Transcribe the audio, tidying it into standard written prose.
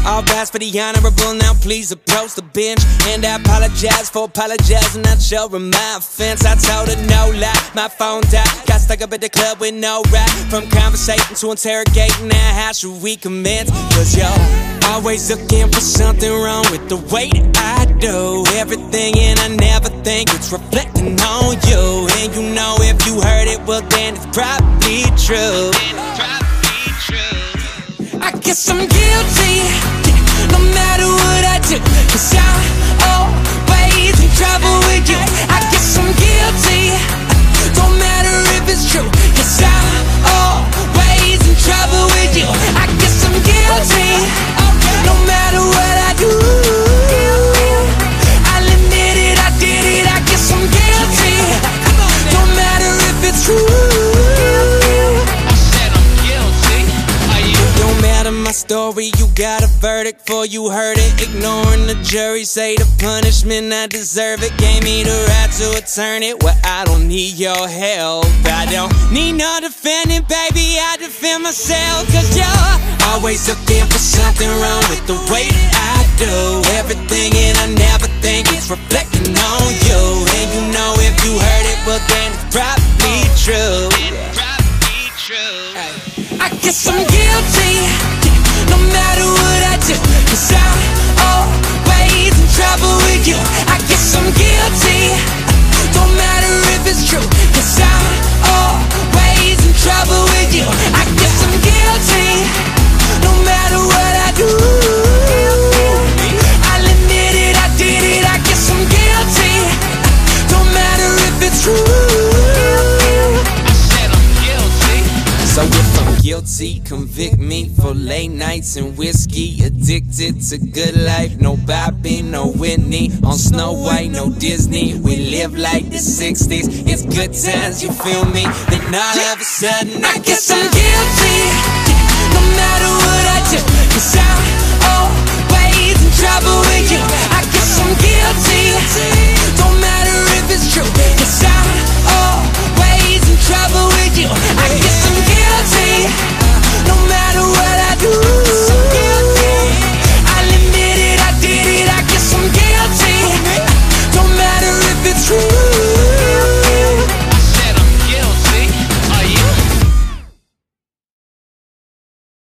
All rise for the honorable, now please approach the bench. And I apologize for apologizing, not showing my offense. I told her no lie, my phone died. Got stuck up at the club with no ride. From conversation to interrogating, now how should we commence? Cause you're always looking for something wrong with the way that I do everything, and I never think it's reflecting on you. And you know if you heard it, well then it's probably true. I guess I'm guilty, no matter what I do, cause I'm always in trouble with you. I guess I'm guilty, don't matter if it's true, cause I'm always in trouble with you. I guess I'm guilty, no matter what I do. I'll admit it, I did it, I guess I'm guilty, don't matter if it's true. My story, you got a verdict for you heard it. Ignoring the jury, say the punishment I deserve it. Gave me the right to return it. Well, I don't need your help, I don't need no defending, baby, I defend myself. Cause you're always looking for something wrong with the way that I do everything, and I never think it's reflecting on you. And you know if you heard it, well then it's probably true. I guess I'm guilty, no matter what I do, cause I'm always in trouble with you. I guess I'm guilty, don't matter if it's true, cause I'm always in trouble with you. I guess I'm guilty, no matter what I do. I'll admit it, I did it, I guess I'm guilty, don't matter if it's true. So if I'm guilty, convict me for late nights and whiskey. Addicted to good life, no Bobby, no Whitney. On Snow White, no Disney. We live like the 60s, it's good times, you feel me? Then all of a sudden I guess I'm guilty, no matter what I do, cause I'm always in trouble with you. I guess I'm guilty,